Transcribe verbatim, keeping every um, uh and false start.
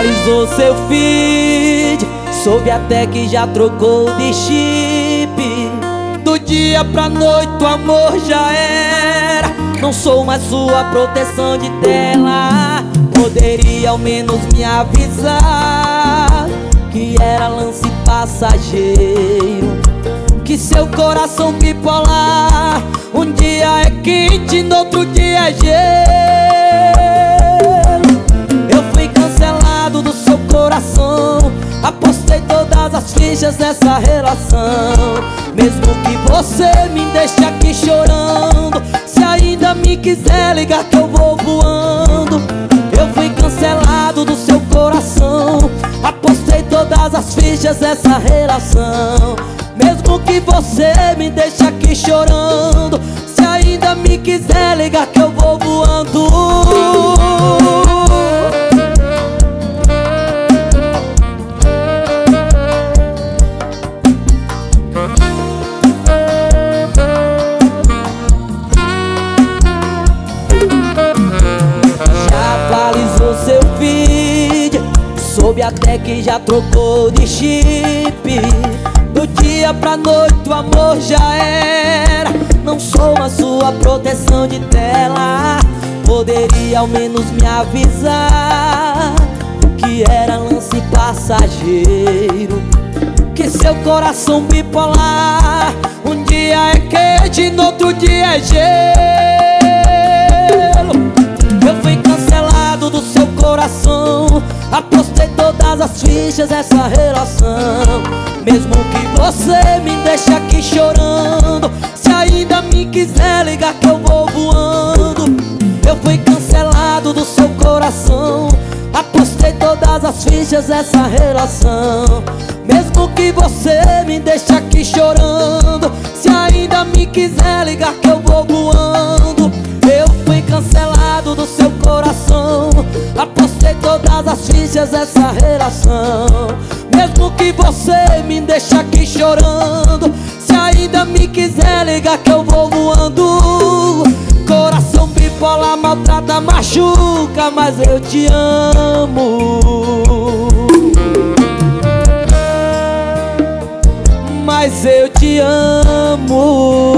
atualizou seu feed, soube até que já trocou de chip. Do dia pra noite o amor já era. Não sou mais sua proteção de tela. Poderia ao menos me avisar que era lance passageiro, que seu coração bipolar um dia é quente, no outro dia é gelo. Eu fui cancelado do seu coração, apostei todas as fichas nessa relação. Mesmo que você me deixe aqui chorando, se ainda me quiser ligar que eu vou voando. Eu fui cancelado do seu coração, apostei todas as fichas nessa relação. Mesmo que você me deixe aqui chorando, se ainda me quiser ligar que eu vou voando. Seu feed, soube até que já trocou de chip. Do dia pra noite o amor já era. Não sou mais sua proteção de tela. Poderia ao menos me avisar que era lance passageiro, que seu coração bipolar um dia é quente, no outro dia é gelo. Eu fui cancelado do seu coração, apostei todas as fichas nessa relação. Mesmo que você me deixe aqui chorando, se ainda me quiser ligar que eu vou voando. Eu fui cancelado do seu coração, apostei todas as fichas nessa relação. Mesmo que você me deixe aqui chorando, se ainda me quiser ligar que eu vou voando. Eu fui cancelado do seu coração, apostei todas as fichas nessa relação. Mesmo que você me deixe aqui chorando, se ainda me quiser ligar que eu vou voando. Coração bipolar maltrata, machuca, mas eu te amo. Mas eu te amo.